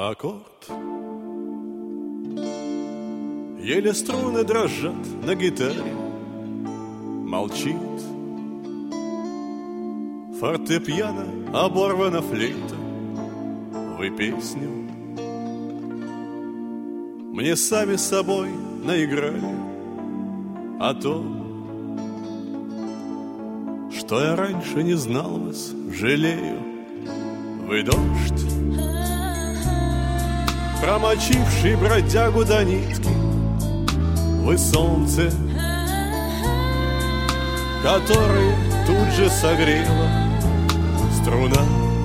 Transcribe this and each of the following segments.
аккорд. Еле струны дрожат на гитаре, молчит фортепиано, оборвана флейта. Вы песню мне сами с собой наиграли о том, что я раньше не знал вас, жалею. Вы дождь, промочивший бродягу до нитки. Вы солнце, которое тут же согрела струна.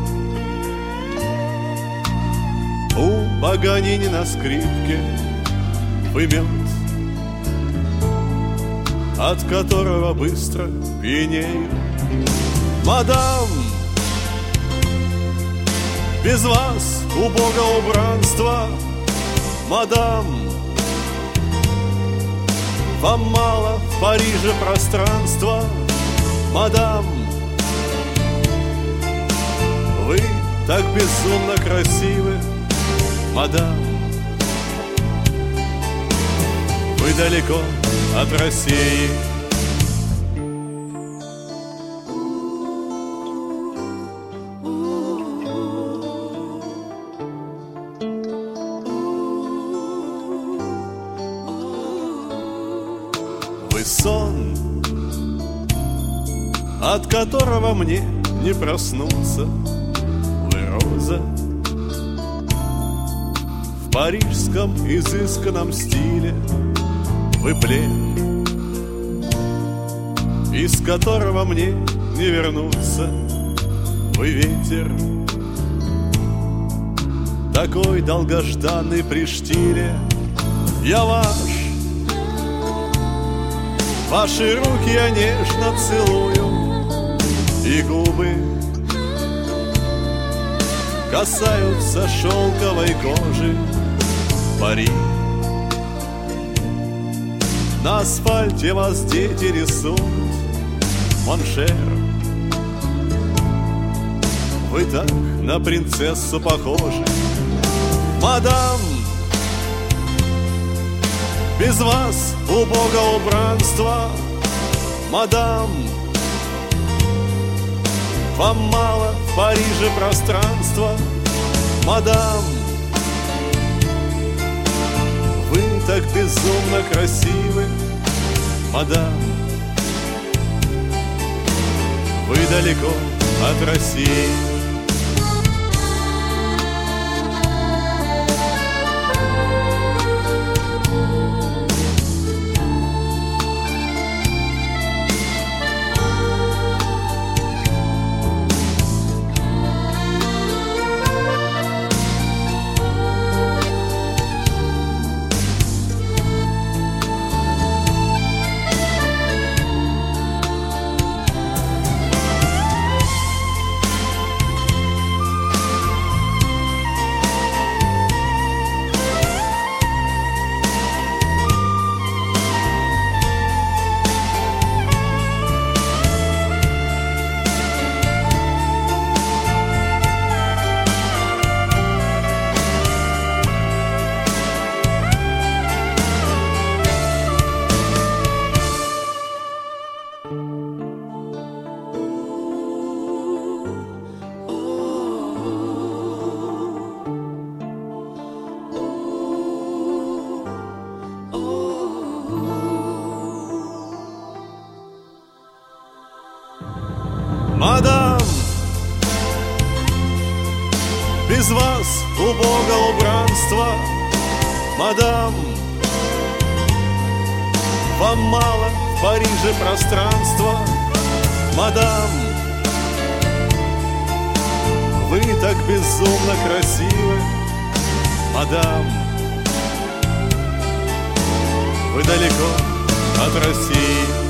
У Паганини на скрипке вы мед, от которого быстро пьянею. Мадам, без вас убого убранства. Мадам, вам мало в Париже пространства. Мадам, вы так безумно красивы. Мадам, вы далеко от России. Вы сон, от которого мне не проснуться. Вы роза в парижском изысканном стиле. Вы плен, из которого мне не вернуться. Вы ветер, такой долгожданный при штиле. Я ваш, ваши руки я нежно целую, и губы касаются шелковой кожи. Пари, на асфальте вас дети рисуют. Моншер, вы так на принцессу похожи. Мадам, без вас убого убранства. Мадам, вам мало в Париже пространства. Мадам, вы так безумно красивы. Мадам, вы далеко от России. Мадам, без вас убого убранства. Мадам, вам мало в Париже пространства. Мадам, вы так безумно красивы. Мадам, вы далеко от России.